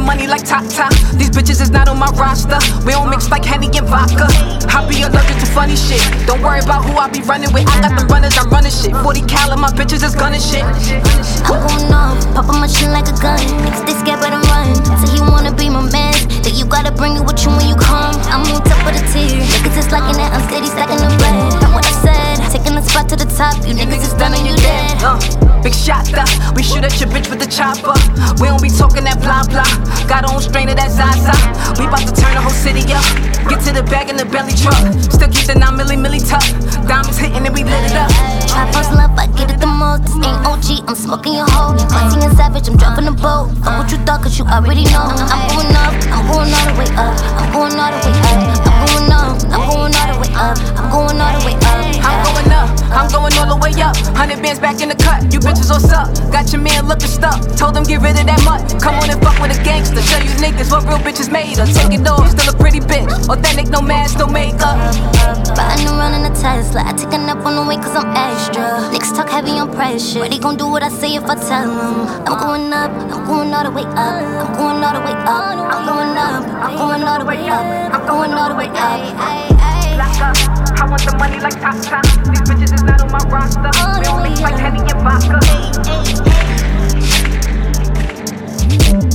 money like Tata. These bitches is not on my roster. We don't mix like Henny and vodka. I be allergic to funny shit. Don't worry about who I be running with. I got them runners, I'm running shit. 40 cal, my bitches is gunning shit. I'm going off, poppin' my shit like a gun. Niggas they scared but I'm running. Say you wanna be my man, then you gotta bring it with you when you come. I'm on top of the tier. Niggas is liking that, I'm steady stacking the bread. That's what I said, taking the spot to the top. You niggas is done and you dead. Big shot though, we shoot at your bitch with the chopper. We don't be talking that blah blah. Got our own strain of that Zaza. We bout to turn the whole city up. Get to the bag in the belly truck. Still keep the 9 milli tuck. Diamonds hitting and we lit it up. Trap house love, I get it the most. This ain't OG, I'm smoking your hoe. Fighting a savage, I'm dropping the boat. Fuck what you thought, cause you already know. I'm going up, I'm going all the way up. I'm going all the way up. I'm going up, I'm going all the way up. I'm going all the way up. I'm going up, I'm going all the way up. 100 bands back in the cut, you bitches what's up? Got your man looking stuck, told him get rid of that mutt. Come on and fuck with a gangster, show you niggas what real bitches made her. Take it off, still a pretty bitch. Authentic, no mask, no makeup. Riding around in a Tesla, I take a nap on the way cause I'm extra. Niggas talk heavy on pressure, they gon' do what I say if I tell them. I'm going up, I'm going all the way up. I'm going all the way up, I'm going up. I'm going all the way up, I'm going all the way up. Black up, I want the money like Tata. These bitches is not on my roster. We don't mix like Henny and vodka.